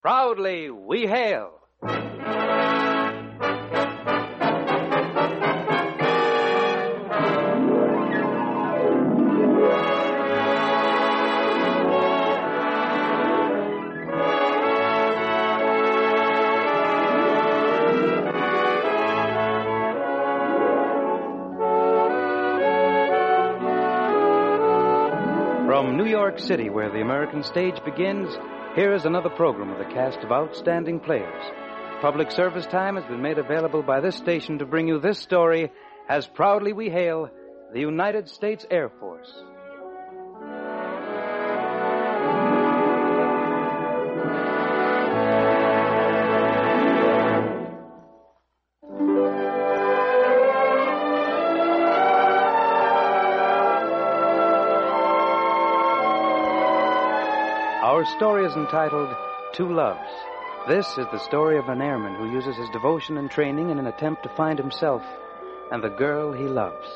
Proudly we hail. From New York City, where the American stage begins, here is another program with a cast of outstanding players. Public service time has been made available by this station to bring you this story as proudly we hail the United States Air Force. Our story is entitled Two Loves. This is the story of an airman who uses his devotion and training in an attempt to find himself and the girl he loves.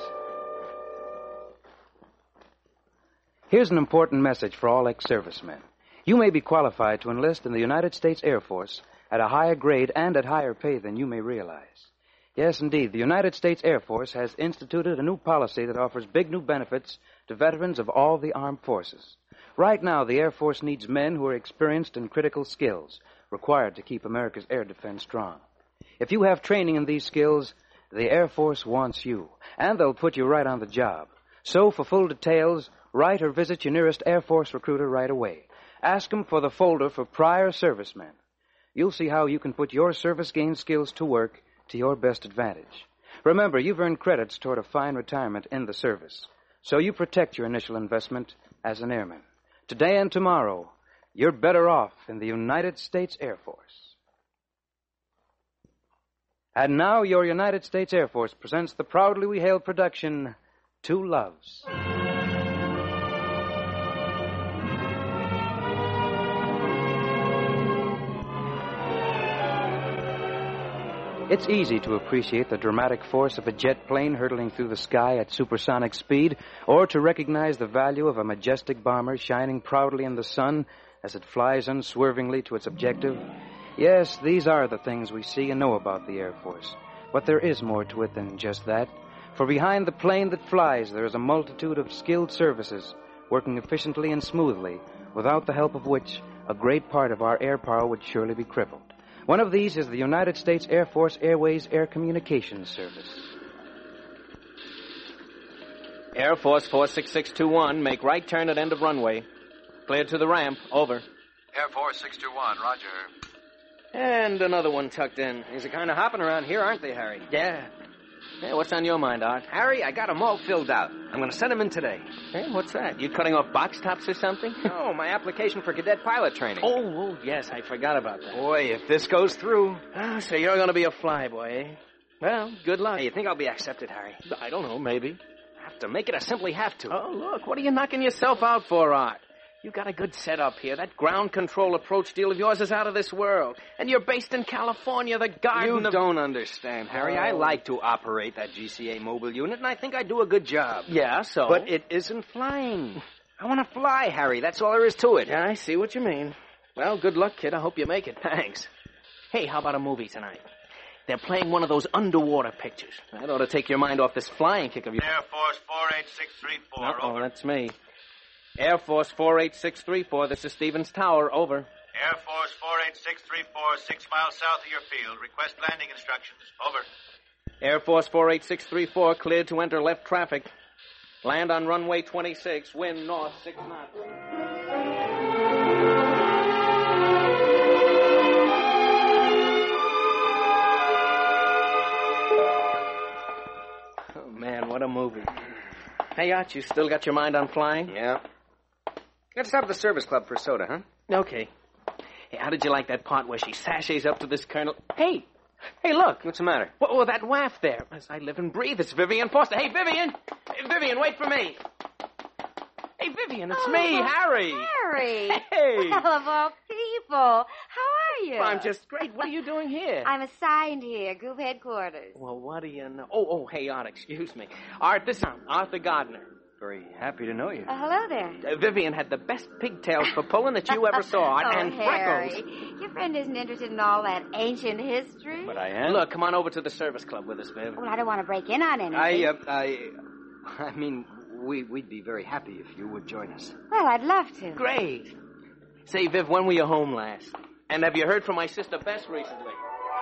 Here's an important message for all ex-servicemen. You may be qualified to enlist in the United States Air Force at a higher grade and at higher pay than you may realize. Yes, indeed, the United States Air Force has instituted a new policy that offers big new benefits to veterans of all the armed forces. Right now, the Air Force needs men who are experienced in critical skills required to keep America's air defense strong. If you have training in these skills, the Air Force wants you, and they'll put you right on the job. So, for full details, write or visit your nearest Air Force recruiter right away. Ask them for the folder for prior servicemen. You'll see how you can put your service-gained skills to work to your best advantage. Remember, you've earned credits toward a fine retirement in the service, so you protect your initial investment as an airman. Today and tomorrow, you're better off in the United States Air Force. And now, your United States Air Force presents the proudly we hail production, Two Loves. It's easy to appreciate the dramatic force of a jet plane hurtling through the sky at supersonic speed, or to recognize the value of a majestic bomber shining proudly in the sun as it flies unswervingly to its objective. Yes, these are the things we see and know about the Air Force. But there is more to it than just that. For behind the plane that flies, there is a multitude of skilled services working efficiently and smoothly, without the help of which a great part of our air power would surely be crippled. One of these is the United States Air Force Airways Air Communications Service. Air Force 46621, make right turn at end of runway. Cleared to the ramp, over. Air Force 621, roger. And another one tucked in. Things are kind of hopping around here, aren't they, Harry? Yeah. Hey, what's on your mind, Art? Harry, I got them all filled out. I'm going to send them in today. Hey, what's that? You cutting off box tops or something? No, my application for cadet pilot training. Oh, yes, I forgot about that. Boy, if this goes through. So you're going to be a flyboy, eh? Well, good luck. Hey, you think I'll be accepted, Harry? I don't know, maybe. Have to make it. I simply have to. Oh, look, what are you knocking yourself out for, Art? You got a good setup here. That ground control approach deal of yours is out of this world. And you're based in California, the garden You don't understand, Harry. I like to operate that GCA mobile unit, and I think I do a good job. Yeah, so? But it isn't flying. I want to fly, Harry. That's all there is to it. Yeah, I see what you mean. Well, good luck, kid. I hope you make it. Thanks. Hey, how about a movie tonight? They're playing one of those underwater pictures. That ought to take your mind off this flying kick of yours. Air Force 48634, over. That's me. Air Force 48634, this is Stevens Tower, over. Air Force 48634, 6 miles south of your field. Request landing instructions, over. Air Force 48634, cleared to enter left traffic. Land on runway 26, wind north 6 knots. Oh, man, what a movie. Hey, Art, you still got your mind on flying? Yeah. Let's stop at the service club for soda, huh? Okay. Hey, how did you like that part where she sashays up to this colonel? Hey, look. What's the matter? Well, that waft there. As I live and breathe, it's Vivian Foster. Hey, Vivian! Hey, Vivian, wait for me. Hey, Vivian, it's me, Harry. Harry. Hey. Well, of all people. How are you? Well, I'm just great. What are you doing here? I'm assigned here, group headquarters. Well, what do you know? Oh, hey, Art, excuse me. Art, this is Arthur Gardner. Very happy to know you. Hello there. Vivian had the best pigtails for pulling that you ever saw. And Harry. freckles. Your friend isn't interested in all that ancient history. But I am. Look, come on over to the service club with us, Viv. Well, I don't want to break in on anything. I mean, we'd be very happy if you would join us. Well, I'd love to. Great. Say, Viv, when were you home last? And have you heard from my sister Bess recently?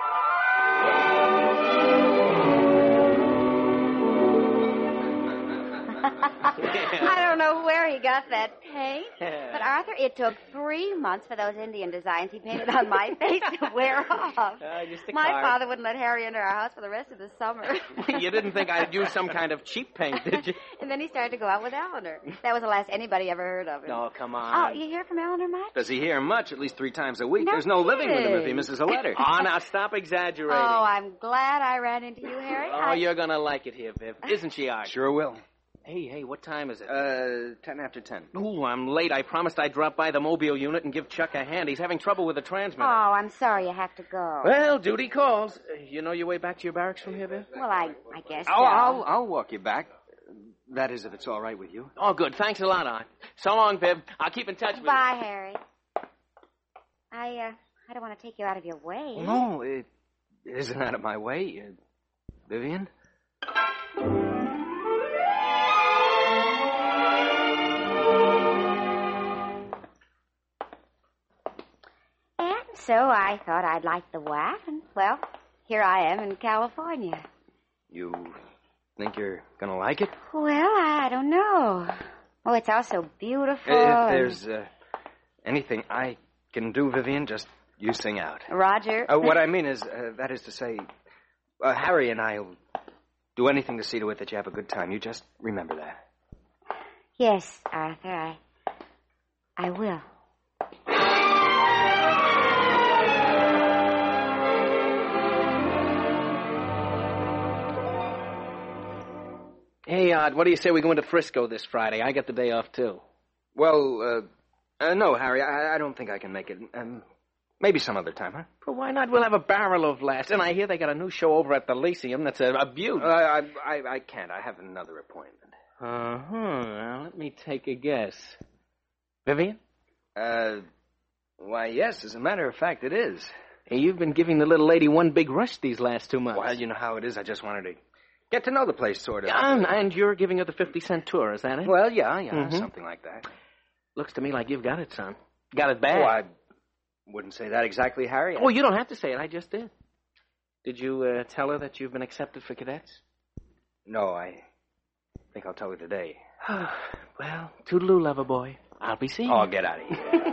I don't know where he got that paint. But, Arthur, it took 3 months for those Indian designs he painted on my face to wear off. My father wouldn't let Harry into our house for the rest of the summer. You didn't think I'd use some kind of cheap paint, did you? And then he started to go out with Eleanor. That was the last anybody ever heard of him. No, come Oh, on. you hear from Eleanor much? Does he hear much? At least 3 times a week. No There's no living with him if he kidding. misses a letter. Oh, now stop exaggerating. Oh, I'm glad I ran into you, Harry. Oh, you're going to like it here, Viv. Isn't she, Art? Sure will. Hey, what time is it? 10 after 10. Ooh, I'm late. I promised I'd drop by the mobile unit and give Chuck a hand. He's having trouble with the transmitter. Oh, I'm sorry you have to go. Well, duty calls. You know your way back to your barracks from here, Viv? Well, I guess so. I'll walk you back. That is, if it's all right with you. Oh, good. Thanks a lot, Art. So long, Viv. I'll keep in touch with you. Bye, Harry. I don't want to take you out of your way. No, it isn't out of my way. Vivian? And so I thought I'd light the wax, and, well, here I am in California. You think you're gonna like it? Well, I don't know. Oh, it's all so beautiful. If there's anything I can do, Vivian, just you sing out. Roger. What I mean is, that is to say, Harry and I'll do anything to see to it that you have a good time. You just remember that. Yes, Arthur, I will. Hey, Art, what do you say we go into Frisco this Friday? I get the day off, too. Well, no, Harry, I don't think I can make it. Maybe some other time, huh? Well, why not? We'll have a barrel of laughs. And I hear they got a new show over at the Lyceum that's a beauty. I can't. I have another appointment. Uh-huh. Now, let me take a guess. Vivian? Why, yes, as a matter of fact, it is. Hey, you've been giving the little lady one big rush these last 2 months. Well, you know how it is. I just wanted to get to know the place, sort of. And you're giving her the 50-cent tour, is that it? Well, yeah, something like that. Looks to me like you've got it, son. Got it bad. Oh, I wouldn't say that exactly, Harry. Oh, you don't have to say it. I just did. Did you tell her that you've been accepted for cadets? No, I think I'll tell her today. Well, toodaloo, lover boy. I'll be seeing you. Oh, get out of here.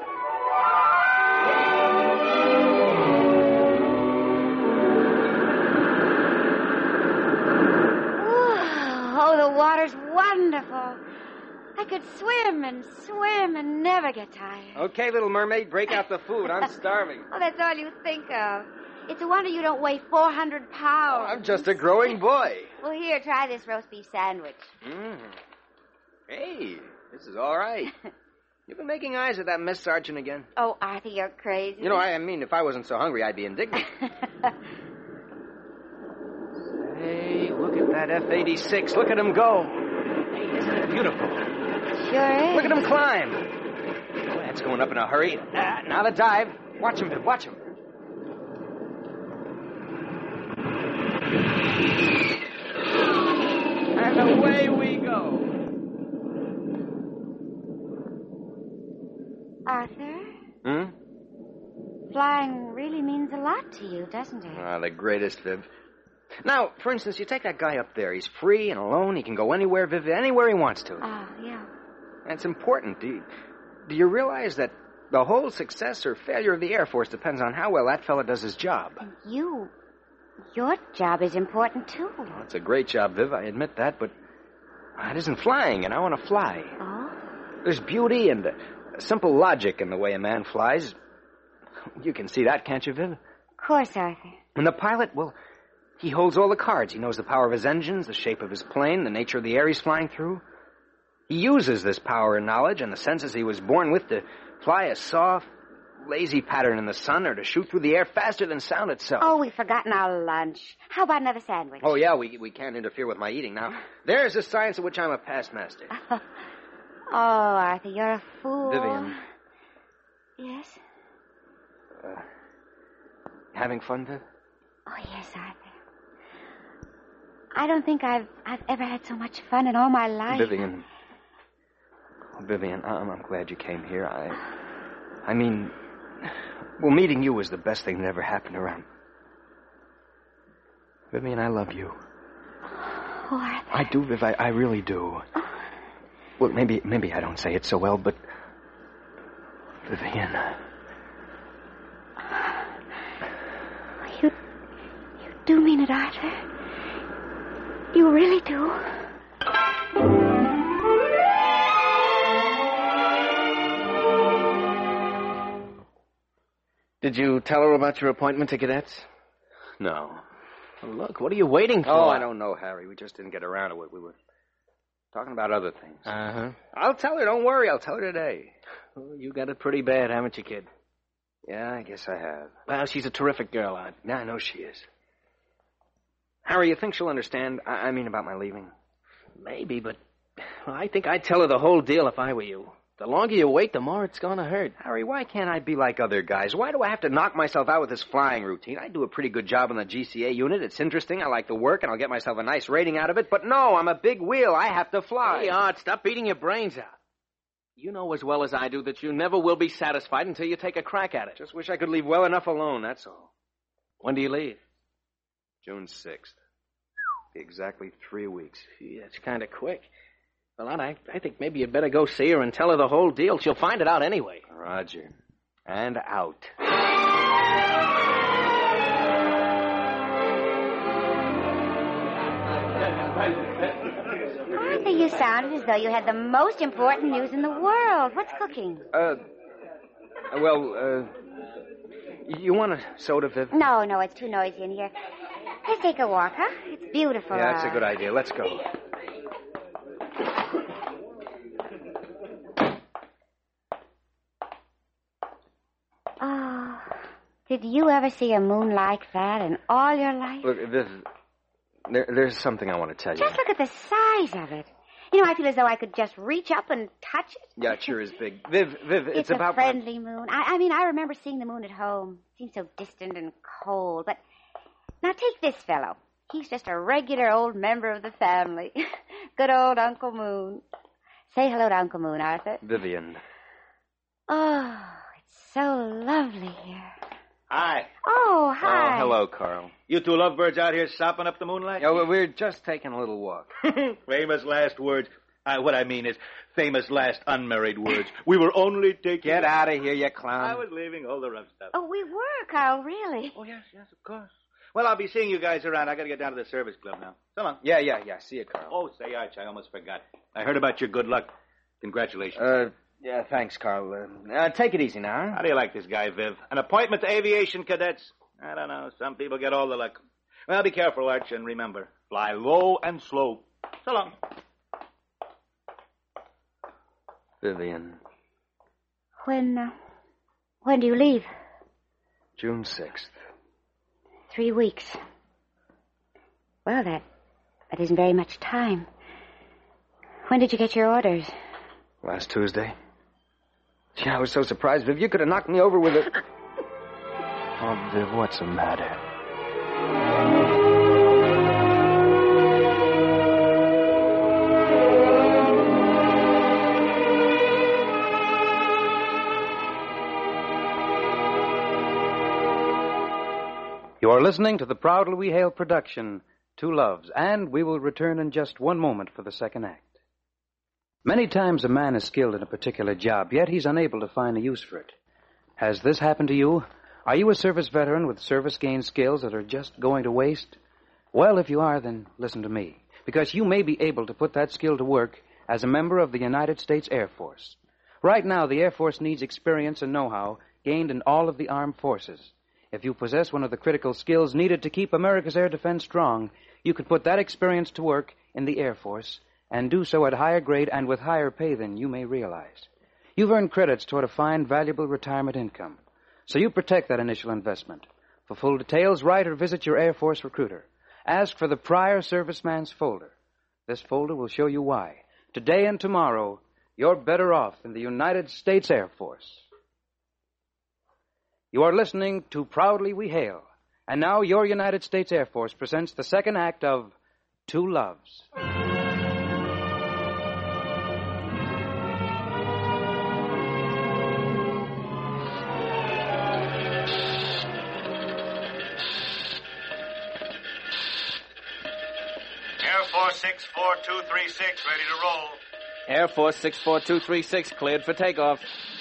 Oh, the water's wonderful. I could swim and never get tired. Okay, little mermaid, break out the food. I'm starving. Oh, that's all you think of. It's a wonder you don't weigh 400 pounds. I'm just a growing boy. Well, here, try this roast beef sandwich. Hey, this is all right. You've been making eyes at that Miss Sergeant again. Oh, Arthur, you're crazy. You know, I mean, if I wasn't so hungry, I'd be indignant. Hey, look at that F-86. Look at him go. Hey, isn't it beautiful? Sure is. Look at him climb. Oh, that's going up in a hurry. Now the dive. Watch him, Viv. Watch him. And away we go. Arthur, Hmm? flying really means a lot to you, doesn't it? Ah, the greatest, Viv. Now, for instance, you take that guy up there. He's free and alone. He can go anywhere, Viv, anywhere he wants to. Oh, yeah. That's important. Do you realize that the whole success or failure of the Air Force depends on how well that fella does his job? And your job is important, too. Well, it's a great job, Viv, I admit that, but it isn't flying, and I want to fly. Oh? There's beauty and simple logic in the way a man flies. You can see that, can't you, Viv? Of course, Arthur. And the pilot, well, he holds all the cards. He knows the power of his engines, the shape of his plane, the nature of the air he's flying through. He uses this power and knowledge and the senses he was born with to fly a soft, lazy pattern in the sun or to shoot through the air faster than sound itself. Oh, we've forgotten our lunch. How about another sandwich? Oh, yeah, we can't interfere with my eating. Now, there's a science in which I'm a past master. Oh, Arthur, you're a fool. Vivian. Yes? Having fun, Viv? Oh, yes, Arthur. I don't think I've ever had so much fun in all my life. Vivian. Vivian, I'm glad you came here. I mean, well, meeting you was the best thing that ever happened around. Vivian, I love you. Oh, Arthur. I do, Viv. I really do. Well, maybe I don't say it so well, but Vivian. You do mean it, Arthur. You really do. Did you tell her about your appointment to cadets? No. Well, look, what are you waiting for? Oh, I don't know, Harry. We just didn't get around to it. We were talking about other things. Uh-huh. I'll tell her. Don't worry. I'll tell her today. Well, you got it pretty bad, haven't you, kid? Yeah, I guess I have. Well, she's a terrific girl, Art. Yeah, I know she is. Harry, you think she'll understand? I mean about my leaving? Maybe, but I think I'd tell her the whole deal if I were you. The longer you wait, the more it's going to hurt. Harry, why can't I be like other guys? Why do I have to knock myself out with this flying routine? I do a pretty good job on the GCA unit. It's interesting. I like the work, and I'll get myself a nice rating out of it. But no, I'm a big wheel. I have to fly. Hey, Art, stop beating your brains out. You know as well as I do that you never will be satisfied until you take a crack at it. Just wish I could leave well enough alone, that's all. When do you leave? June 6th. Exactly 3 weeks. Gee, that's kind of quick. Well, I think maybe you'd better go see her and tell her the whole deal. She'll find it out anyway. Roger. And out. Arthur, you sounded as though you had the most important news in the world. What's cooking? You want a soda, Viv? No, it's too noisy in here. Let's take a walk, huh? It's beautiful. Yeah, that's a good idea. Let's go. Oh, did you ever see a moon like that in all your life? Look, Viv, there's something I want to tell you. Just look at the size of it. You know, I feel as though I could just reach up and touch it. Yeah, it sure is big. Viv, it's about... a friendly moon. I mean, I remember seeing the moon at home. It seemed so distant and cold. But now take this fellow. He's just a regular old member of the family. Good old Uncle Moon. Say hello to Uncle Moon, Arthur. Vivian. Oh, it's so lovely here. Hi. Oh, hi. Oh, hello, Carl. You two lovebirds out here sopping up the moonlight? Yeah, we're just taking a little walk. Famous last words. What I mean is famous last unmarried words. We were only taking... Get out of here, you clown. I was leaving all the rough stuff. Oh, we were, Carl, really. Oh, yes, of course. Well, I'll be seeing you guys around. I got to get down to the service club now. So long. Yeah. See you, Carl. Oh, say, Arch, I almost forgot. I heard about your good luck. Congratulations. Yeah, thanks, Carl. Take it easy now. How do you like this guy, Viv? An appointment to aviation cadets? I don't know. Some people get all the luck. Well, be careful, Arch, and remember, fly low and slow. So long. Vivian. When do you leave? June 6th. 3 weeks. Well, that isn't very much time. When did you get your orders? Last Tuesday. Gee, I was so surprised, Viv. You could have knocked me over with it. Oh, Viv, what's the matter? You are listening to the proud Louis Hale production, Two Loves, and we will return in just one moment for the second act. Many times a man is skilled in a particular job, yet he's unable to find a use for it. Has this happened to you? Are you a service veteran with service-gained skills that are just going to waste? Well, if you are, then listen to me, because you may be able to put that skill to work as a member of the United States Air Force. Right now, the Air Force needs experience and know-how gained in all of the armed forces. If you possess one of the critical skills needed to keep America's air defense strong, you could put that experience to work in the Air Force and do so at higher grade and with higher pay than you may realize. You've earned credits toward a fine, valuable retirement income. So you protect that initial investment. For full details, write or visit your Air Force recruiter. Ask for the prior serviceman's folder. This folder will show you why. Today and tomorrow, you're better off in the United States Air Force. You are listening to Proudly We Hail. And now your United States Air Force presents the second act of Two Loves. Air Force 64236, ready to roll. Air Force 64236, cleared for takeoff.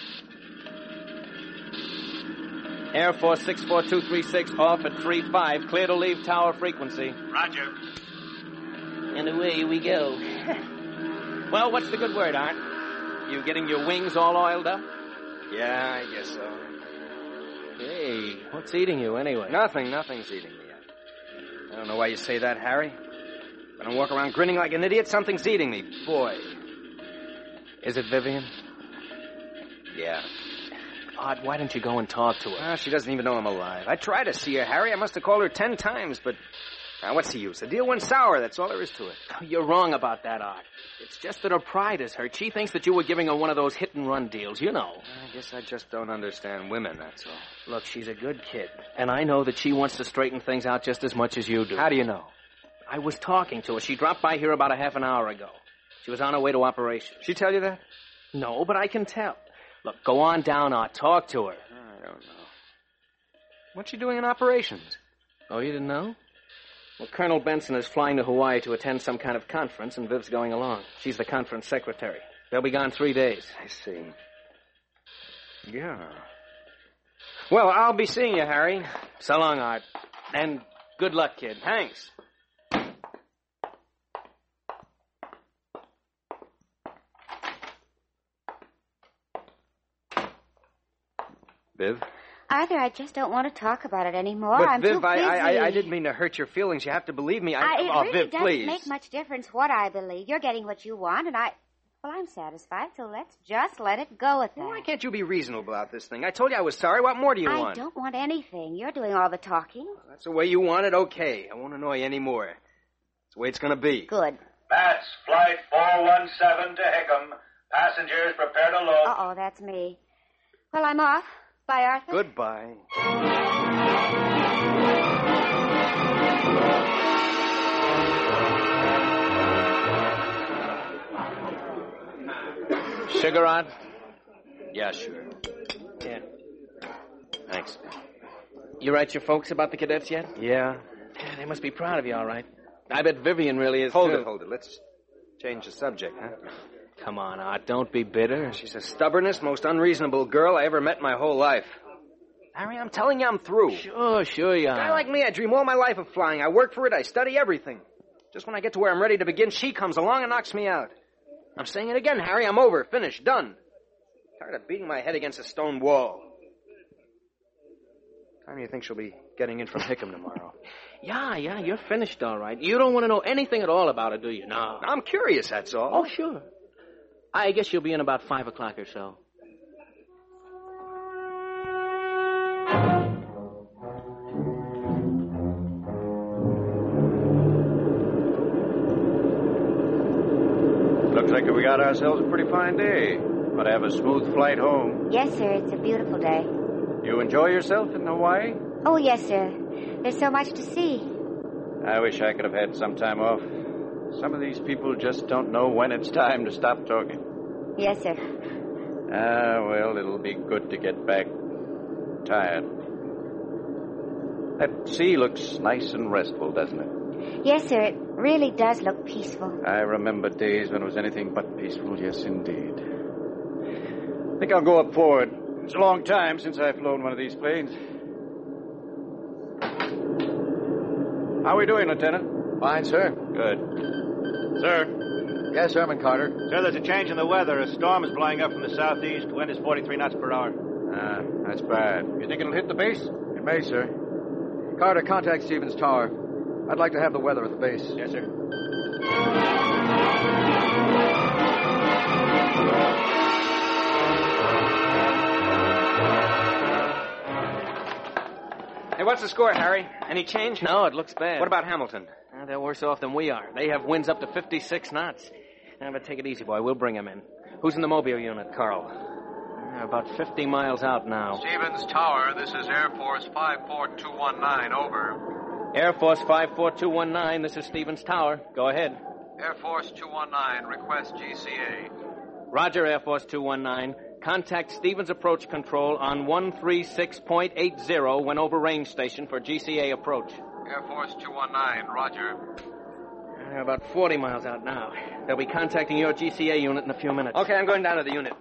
Air Force 64236, off at 3-5, clear to leave tower frequency. Roger. And away we go. Well, what's the good word, Art? You getting your wings all oiled up? Yeah, I guess so. Hey, what's eating you anyway? Nothing's eating me yet. I don't know why you say that, Harry. When I walk around grinning like an idiot, something's eating me. Boy. Is it Vivian? Yeah. Art, why don't you go and talk to her? Well, she doesn't even know I'm alive. I tried to see her, Harry. I must have called her 10 times, but... Now, what's the use? The deal went sour. That's all there is to it. You're wrong about that, Art. It's just that her pride is hurt. She thinks that you were giving her one of those hit-and-run deals, you know. I guess I just don't understand women, that's all. Look, she's a good kid, and I know that she wants to straighten things out just as much as you do. How do you know? I was talking to her. She dropped by here about a half an hour ago. She was on her way to operation. She tell you that? No, but I can tell. Look, go on down, Art. Talk to her. I don't know. What's she doing in operations? Oh, you didn't know? Well, Colonel Benson is flying to Hawaii to attend some kind of conference, and Viv's going along. She's the conference secretary. They'll be gone 3 days. I see. Yeah. Well, I'll be seeing you, Harry. So long, Art. And good luck, kid. Thanks. Viv? Arthur, I just don't want to talk about it anymore. But I'm Viv, too busy. I didn't mean to hurt your feelings. You have to believe me. It really Viv, doesn't please. make much difference what I believe. You're getting what you want, and I'm satisfied, so let's just let it go at that. Well, why can't you be reasonable about this thing? I told you I was sorry. What more do you want? I don't want anything. You're doing all the talking. Well, that's the way you want it. Okay. I won't annoy you anymore. That's the way it's going to be. Good. Bats, flight 417 to Hickam. Passengers prepare to load. Uh-oh, that's me. Well, I'm off. Bye, Arthur. Goodbye. Sugar, Art? Yeah, sure. Yeah. Thanks. You write your folks about the cadets yet? Yeah. Yeah, they must be proud of you, all right. I bet Vivian really is, Hold too. it. Let's change the subject, huh? Come on, Art. Don't be bitter. She's the stubbornest, most unreasonable girl I ever met in my whole life. Harry, I'm telling you I'm through. Sure you A are. guy like me, I dream all my life of flying. I work for it. I study everything. Just when I get to where I'm ready to begin, she comes along and knocks me out. I'm saying it again, Harry. I'm over. Finished. Done. Tired of beating my head against a stone wall. What time do you think she'll be getting in from Hickam tomorrow? Yeah, you're finished, all right. You don't want to know anything at all about it, do you? No. I'm curious, that's all. Oh, sure. I guess you'll be in about 5 o'clock or so. Looks like we got ourselves a pretty fine day. But have a smooth flight home. Yes, sir. It's a beautiful day. You enjoy yourself in Hawaii? Oh, yes, sir. There's so much to see. I wish I could have had some time off. Some of these people just don't know when it's time to stop talking. Yes, sir. Well, it'll be good to get back. Tired. That sea looks nice and restful, doesn't it? Yes, sir. It really does look peaceful. I remember days when it was anything but peaceful, yes, indeed. I think I'll go up forward. It's a long time since I've flown one of these planes. How are we doing, Lieutenant? Fine, sir. Good. Sir? Yes, Herman Carter. Sir, there's a change in the weather. A storm is blowing up from the southeast. Wind is 43 knots per hour. That's bad. You think it'll hit the base? It may, sir. Carter, contact Stevens Tower. I'd like to have the weather at the base. Yes, sir. Hey, what's the score, Harry? Any change? No, it looks bad. What about Hamilton? They're worse off than we are. They have winds up to 56 knots. But take it easy, boy. We'll bring him in. Who's in the Mobile unit? Carl. They're about 50 miles out now. Stevens Tower, this is Air Force 54219, over. Air Force 54219, this is Stevens Tower. Go ahead. Air Force 219, request GCA. Roger, Air Force 219. Contact Stevens Approach Control on 136.80 when over range station for GCA approach. Air Force 219, roger. They're about 40 miles out now. They'll be contacting your GCA unit in a few minutes. Okay, I'm going down to the unit.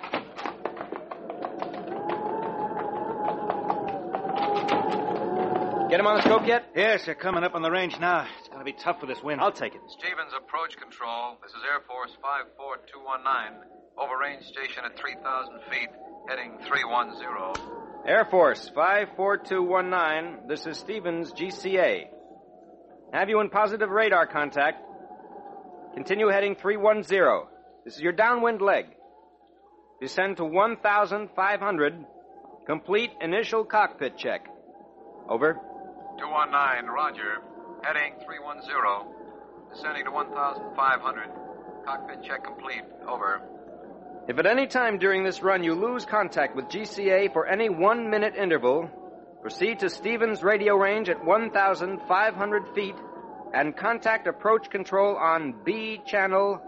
Get him on the scope yet? Yes, they're coming up on the range now. It's going to be tough with this wind. I'll take it. Stevens Approach Control, this is Air Force 54219, over range station at 3,000 feet, heading 310. Air Force 54219, this is Stevens, GCA. Have you in positive radar contact. Continue heading 310. This is your downwind leg. Descend to 1,500. Complete initial cockpit check. Over. 219, roger. Heading 310. Descending to 1,500. Cockpit check complete. Over. If at any time during this run you lose contact with GCA for any 1 minute interval, proceed to Stevens radio range at 1,500 feet and contact approach control on B channel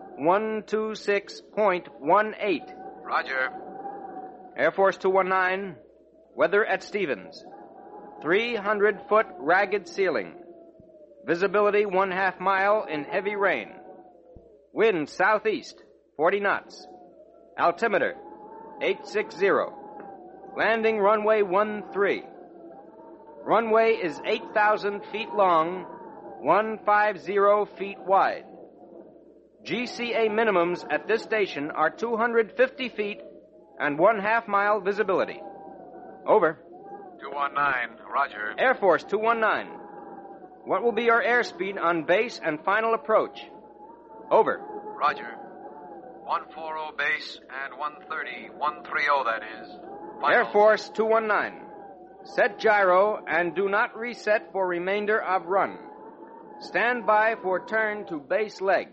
126.18. Roger. Air Force 219, weather at Stevens. 300-foot ragged ceiling. Visibility 1/2 mile in heavy rain. Wind southeast, 40 knots. Altimeter, 860. Landing runway 13. Runway is 8,000 feet long, 150 feet wide. GCA minimums at this station are 250 feet and 1/2 mile visibility. Over. 219, roger. Air Force 219. What will be your airspeed on base and final approach? Over. Roger. 140 base and 130, 130 that is. Final. Air Force 219. Set gyro and do not reset for remainder of run. Stand by for turn to base leg.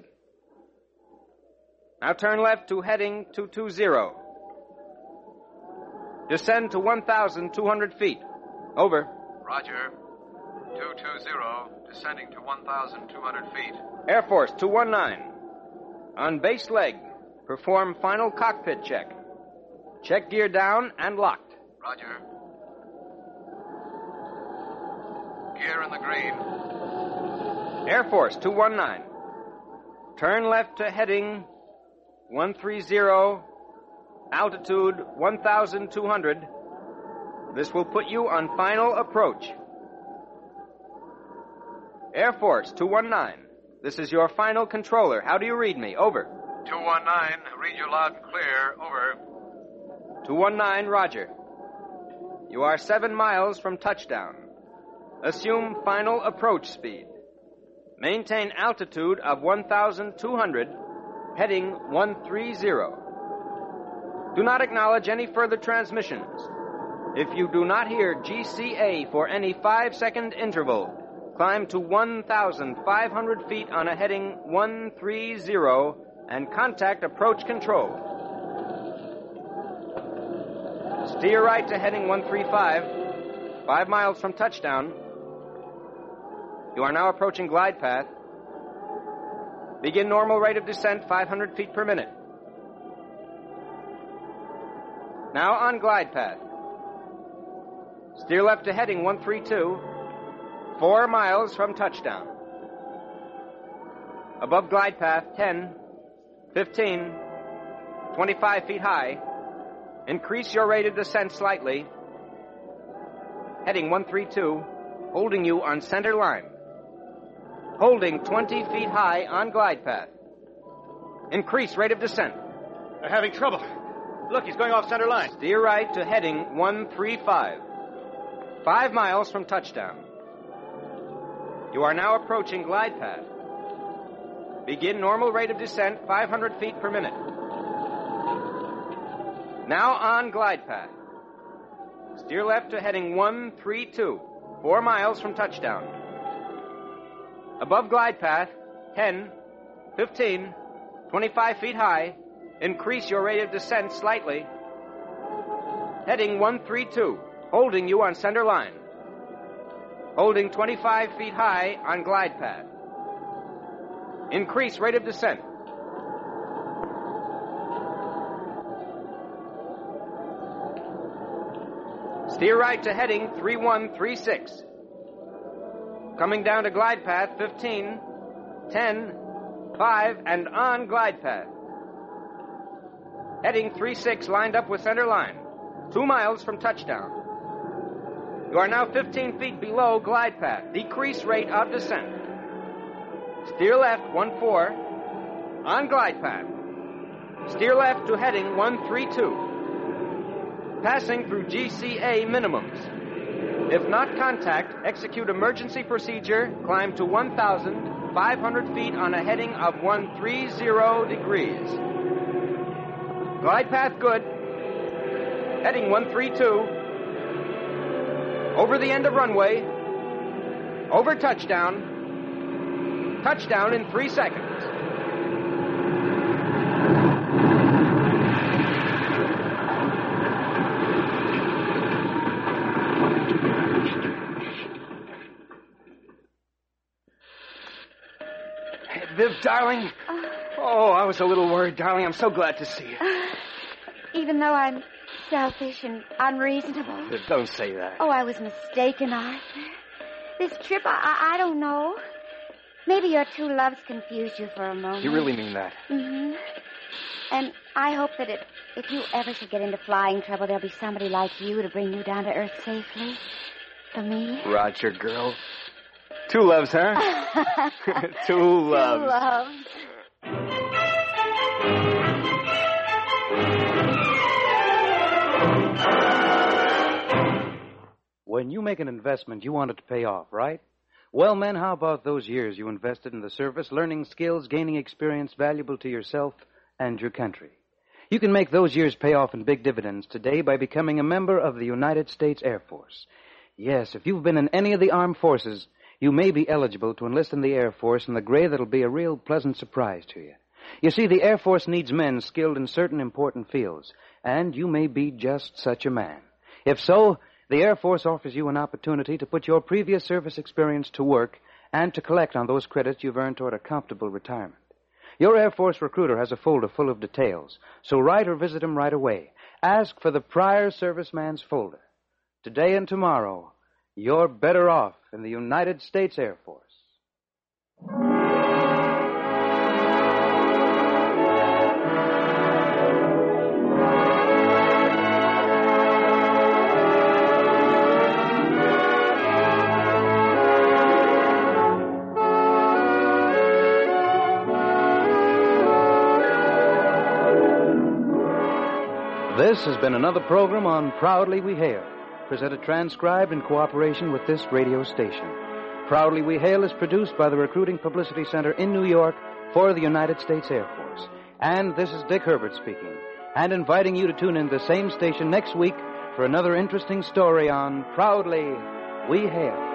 Now turn left to heading 220. Descend to 1,200 feet. Over. Roger. 220, descending to 1,200 feet. Air Force 219. On base leg, perform final cockpit check. Check gear down and locked. Roger. Gear in the green. Air Force 219. Turn left to heading 130, altitude 1,200. This will put you on final approach. Air Force 219. This is your final controller. How do you read me? Over. 219, read you loud and clear. Over. 219, roger. You are 7 miles from touchdown. Assume final approach speed. Maintain altitude of 1,200, heading 130. Do not acknowledge any further transmissions. If you do not hear GCA for any 5-second interval, climb to 1,500 feet on a heading 130 and contact approach control. Steer right to heading 135, 5 miles from touchdown. You are now approaching glide path. Begin normal rate of descent, 500 feet per minute. Now on glide path. Steer left to heading 132, 4 miles from touchdown. Above glide path, 10, 15, 25 feet high. Increase your rate of descent slightly. Heading 132, holding you on center line. Holding 20 feet high on glide path. Increase rate of descent. They're having trouble. Look, he's going off center line. Steer right to heading 135. 5 miles from touchdown. You are now approaching glide path. Begin normal rate of descent, 500 feet per minute. Now on glide path. Steer left to heading 132. 4 miles from touchdown. Above glide path, 10, 15, 25 feet high. Increase your rate of descent slightly. Heading 132, holding you on center line. Holding 25 feet high on glide path. Increase rate of descent. Steer right to heading 3136. Coming down to glide path 15, 10, 5, and on glide path. Heading 36 lined up with center line. 2 miles from touchdown. You are now 15 feet below glide path. Decrease rate of descent. Steer left 14 on glide path. Steer left to heading 132. Passing through GCA minimums. If not contact, execute emergency procedure, climb to 1,500 feet on a heading of 130 degrees. Glide path good. Heading 132. Over the end of runway. Over touchdown. Touchdown in 3 seconds. Viv, darling. Oh, I was a little worried, darling. I'm so glad to see you. Even though I'm selfish and unreasonable. Viv, don't say that. Oh, I was mistaken, Arthur. This trip, I don't know. Maybe your true loves confused you for a moment. You really mean that? Mm-hmm. And I hope that if you ever should get into flying trouble, there'll be somebody like you to bring you down to Earth safely. For me. Roger, girl. 2 loves, huh? 2 loves. 2 loves. When you make an investment, you want it to pay off, right? Well, men, how about those years you invested in the service, learning skills, gaining experience valuable to yourself and your country? You can make those years pay off in big dividends today by becoming a member of the United States Air Force. Yes, if you've been in any of the armed forces, you may be eligible to enlist in the Air Force in the gray that'll be a real pleasant surprise to you. You see, the Air Force needs men skilled in certain important fields, and you may be just such a man. If so, the Air Force offers you an opportunity to put your previous service experience to work and to collect on those credits you've earned toward a comfortable retirement. Your Air Force recruiter has a folder full of details, so write or visit him right away. Ask for the prior serviceman's folder. Today and tomorrow, you're better off in the United States Air Force. This has been another program on Proudly We Hail, presented transcribed in cooperation with this radio station. Proudly We Hail is produced by the Recruiting Publicity Center in New York for the United States Air Force. And this is Dick Herbert speaking, and inviting you to tune in the same station next week for another interesting story on Proudly We Hail.